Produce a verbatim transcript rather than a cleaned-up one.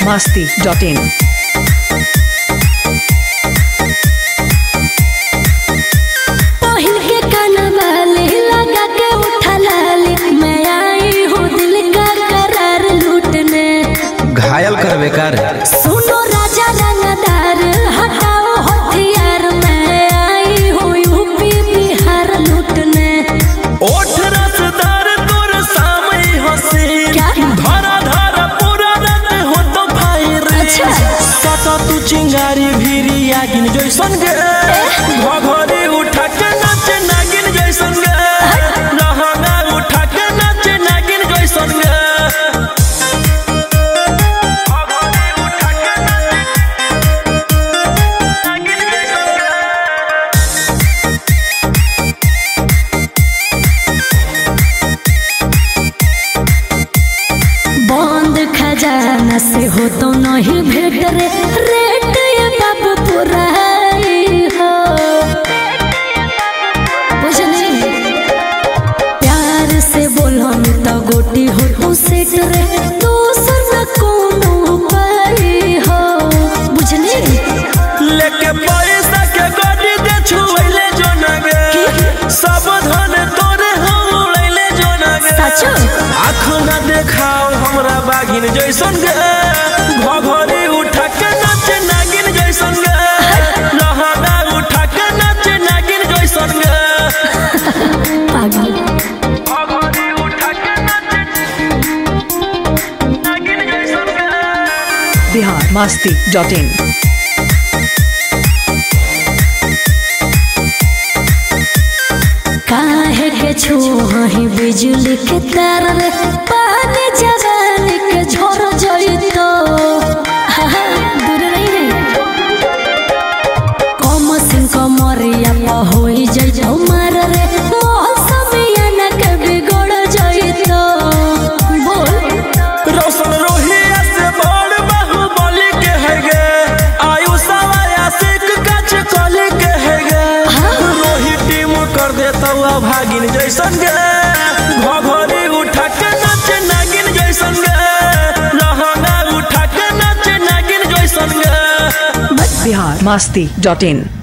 masti dot in. घायल कर बेकार सुनो राजा रंगदार हटाओ हथियार मैं आई हूँ यूपी बिहार लूटने। ओठ रसदार तोर सामने हसीन धरा धरा पूरा रात हो तो फायर अच्छा कता तू चिंगारी भीरी आगिन जैसन गे घघरी उठा के नाचे नागिन जैसन गे लहंगा उठा के नाचे नागिन जैसन गे खजाना से हो तो नहीं भेट रे रेट ये बाबू पूरा हो बुझने प्यार से बोलो तो गोटी हो तू सेट रे तू सुन कोनो पाई हो बुझने लेके पैसा के गाड़ी दे छुइले जो नगे सब धन तोरे हम उड़ैले जो नगे सचो आँख न देखाओ हमरा बागिन जैसन गे घघरी उठा के नाचे नागिन जैसन गे लहंगा उठा के नाचे नागिन जैसन गे पागल घघरी उठा के नाचे नागिन जैसन गे Bihar masti dot in. काहे के छुही बिजली के तार रे पानी जवानी के झोर जइतो दूर नहीं रे कम सिंह कमरिया प होई जइतो मार रे मौसमिया न के बिगड़ जइतो बोल रोशन रोहिया से बड़ बाहुबली के है गे आयुषा आशिक कच कली के है गे रोही टीम कर देता भागिन जैसन गे घघरी उठा के नाचे नागिन जैसन गे लहंगा उठा के नाचे नागिन जैसन गे Bihar masti dot in.